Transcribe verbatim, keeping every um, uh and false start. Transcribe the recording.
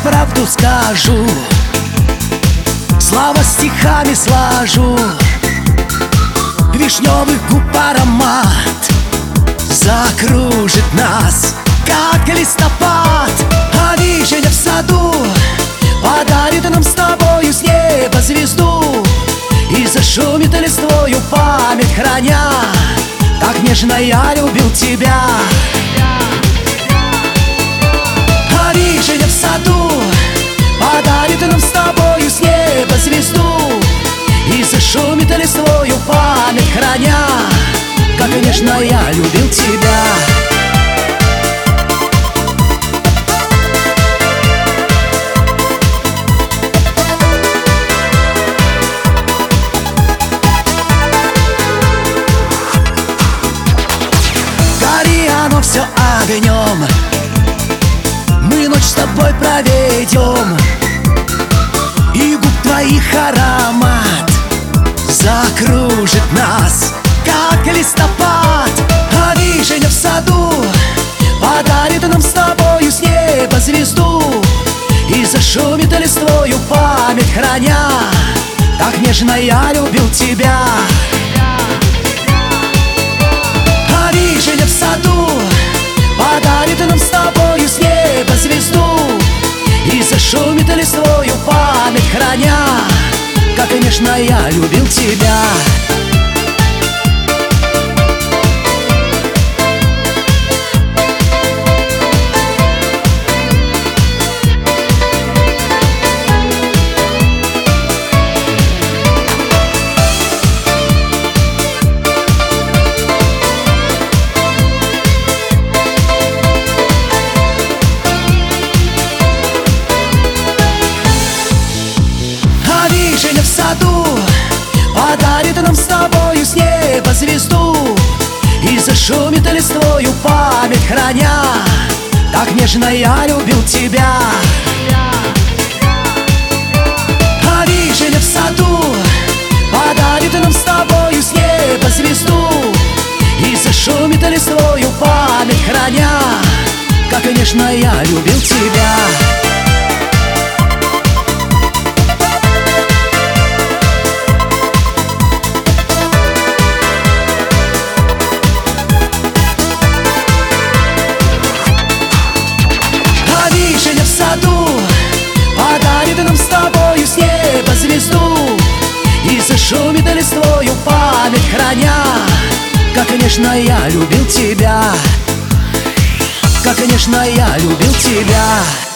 правду скажу, слова стихами сложу. Вишневых губ аромат закружит нас, как листопад. А вишня в саду подарит нам с тобою с неба звезду и зашумит листвою память храня. Так нежно я любил тебя. А вишня в саду подарит нам с тобою с неба звезду и зашумит листвою память храня. Как нежно я любил тебя. Гори оно все огнем, мы ночь с тобой проведем, и губ твоих аромат закружит нас, как листопад. А вишня в саду подарит нам с тобою с неба звезду и зашумит листвою память храня. Так нежно я любил тебя. А вишня в саду подарит нам с тобою с неба звезду и зашумит листвою память храня. Как нежно я любил тебя. Вишня в саду подарит нам с тобою с неба звезду и зашумит листвою память храня. Так нежно я любил тебя. А вишня в саду подарит нам с тобою с неба звезду и зашумит листвою память храня. Как нежно я любил тебя. Подарит нам с тобою с неба звезду и зашумит листвою память храня. Как нежно я любил тебя. Как нежно я любил тебя.